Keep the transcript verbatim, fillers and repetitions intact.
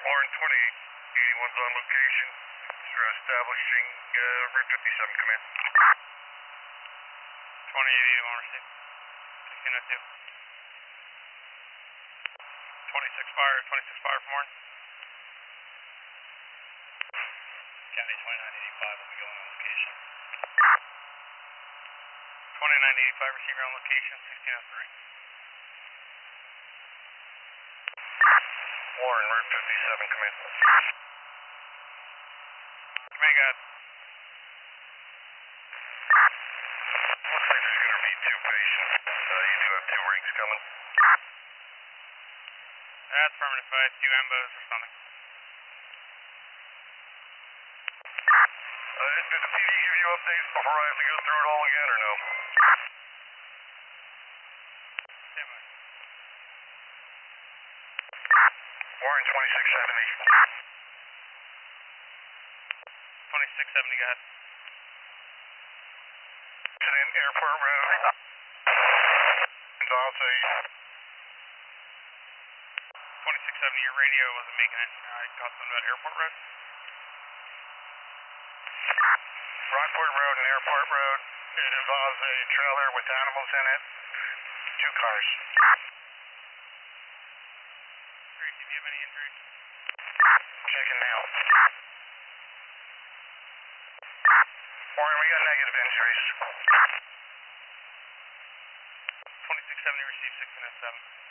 Warren twenty-eight, eighty-one's on location. They're establishing uh, Route fifty-seven, come in. twenty-eight, eighty-one, receive. sixteen oh two. twenty-six fire, twenty-six fire from Warren. County twenty-nine eighty-five will be going on location. twenty-nine eighty-five, receiver on location, sixteen oh three. Warren, Route fifty-seven, come in. Come in, God. Looks like there's going to be two patients. Uh, you do have two rigs coming. That's permanent five, two ambos or something. Uh, did the P D give you updates before I have to go through it all again, or no? Stand by. Warren twenty-six seventy. twenty-six seventy, go ahead. Incident, Airport Road. Zaze. twenty-six seventy, your radio wasn't making it. I got something about Airport Road. Rockport Road and Airport Road. It involves a trailer with animals in it. Two cars. Tracy, do you have any injuries? Checking now. Warren, we got negative injuries. twenty-six seventy, receive sixteen oh seven.